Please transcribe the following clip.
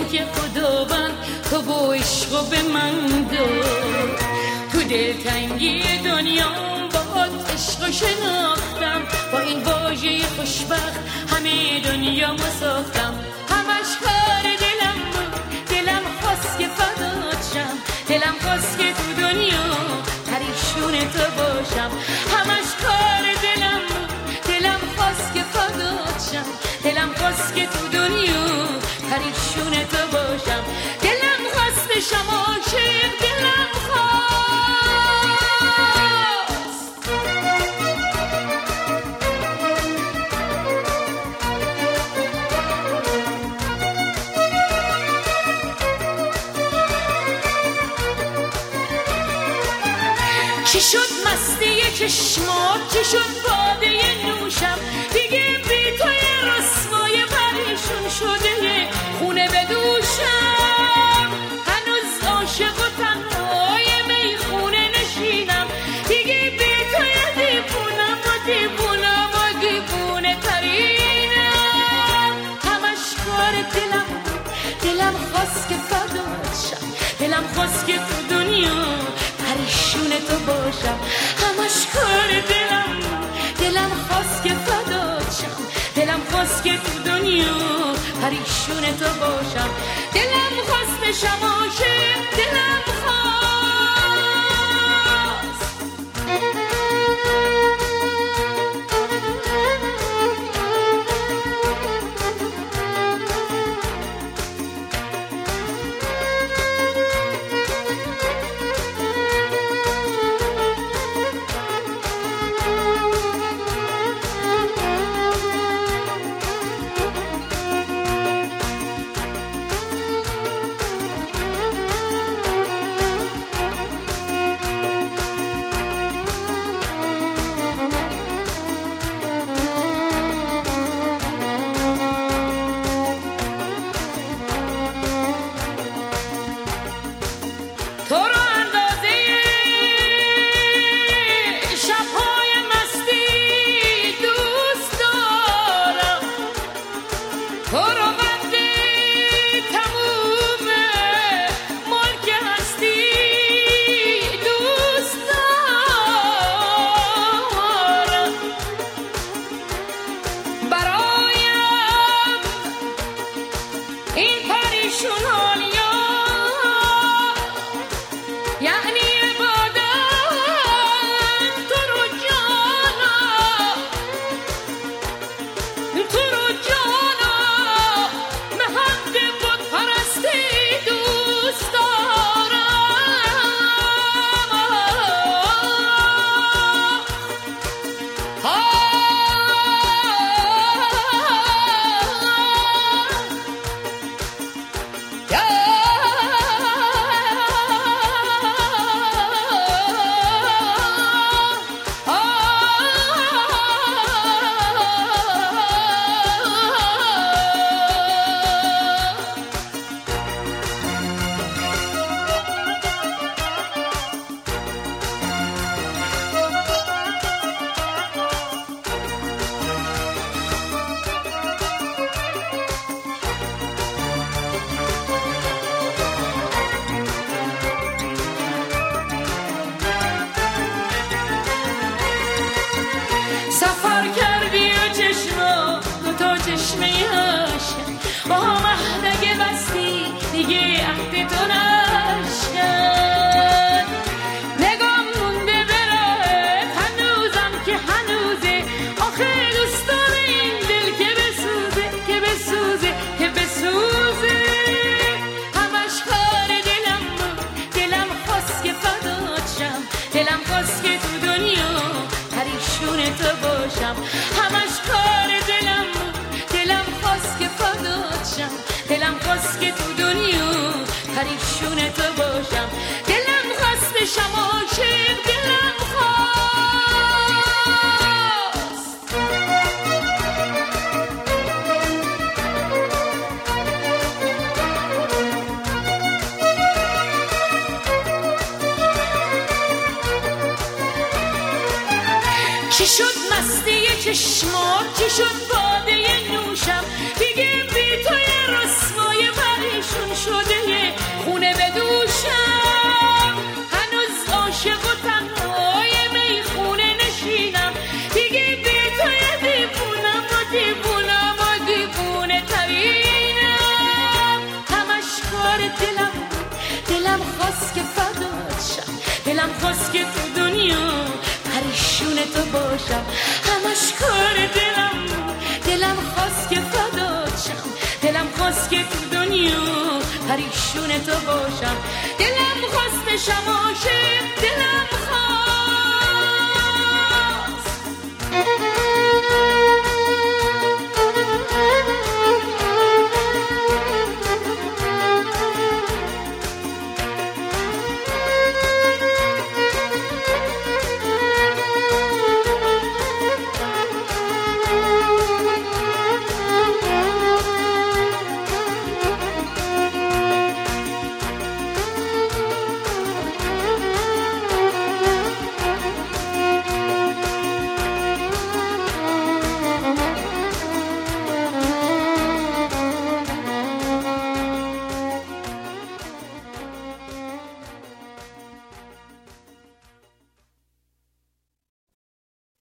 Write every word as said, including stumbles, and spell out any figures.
که خداوند تو با عشق به من داد. تو دلتنگی دنیا با عشق شناختم، با این واژه خوشبخت همه دنیا ما ساختم. همش کار دلم بود، دلم خواست که فدات شم، دلم خواست که تو دنیا پریشون تو باشم. همش کار دلم بود، دلم خواست که فدات شم، دلم خواست که تو دنیا پریشون تو باشم. دلم خواست بشم عاشق، دلم خواست. چی شد مستی چشمات، چی شد باده نوشم، دیگه بی توی رسوای پریشون شده خونه به دوشم. هنوز عاشق و تنهای میخونه نشینم، دیگه بی توی دیوونم و دیوونم و دیوونه ترینم. همش کار دلم بود، دلم خواست که فدات شم، دلم خواست که تو دنیا پریشون تو باشم. همش کار دلم، دلم خواست که فدات شم، دلم خواست که تو دنیا پریشون تو باشم. دلم خواست بشم عاشق، دلم خواست. پریشون تو باشم. دلم خواست بشم عاشق، دلم خواست. چی شد مستی چشمات چی شد باده نوشم دیگه بی توی رسوای پریشون شده خونه بدوشم هنوز عاشق و تنهای میخونه نشینم دیگه بی توی دیوونم و دیوونم و دیوونه ترینم همش کار دلم دلم خواست که فدات شم دلم خواست که تو دنیا پریشون تو باشم همش کار دلم دلم خواست که فدات شم دلم خواست که تو دنیا پریشون تو باشم دلم خواست بشم عاشق